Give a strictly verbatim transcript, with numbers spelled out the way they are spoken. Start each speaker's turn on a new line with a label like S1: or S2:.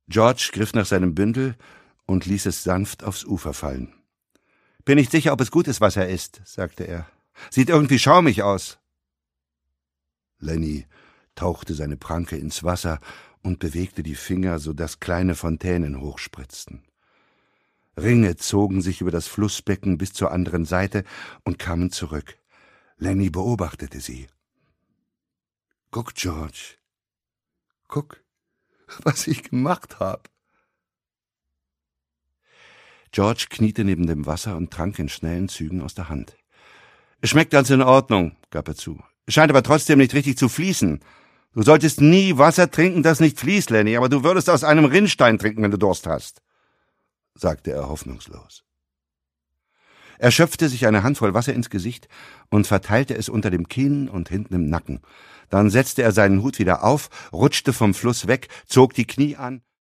S1: George griff nach seinem Bündel und ließ es sanft aufs Ufer fallen. »Bin nicht sicher, ob es gut ist, was er isst«, sagte er. »Sieht irgendwie schaumig aus.« Lenny tauchte seine Pranke ins Wasser und bewegte die Finger, so dass kleine Fontänen hochspritzten. Ringe zogen sich über das Flussbecken bis zur anderen Seite und kamen zurück. Lenny beobachtete sie. »Guck, George, guck, was ich gemacht habe.« George kniete neben dem Wasser und trank in schnellen Zügen aus der Hand. »Es schmeckt ganz in Ordnung«, gab er zu. »Es scheint aber trotzdem nicht richtig zu fließen. Du solltest nie Wasser trinken, das nicht fließt, Lenny, aber du würdest aus einem Rinnstein trinken, wenn du Durst hast«, sagte er hoffnungslos. Er schöpfte sich eine Handvoll Wasser ins Gesicht und verteilte es unter dem Kinn und hinten im Nacken. Dann setzte er seinen Hut wieder auf, rutschte vom Fluss weg, zog die Knie an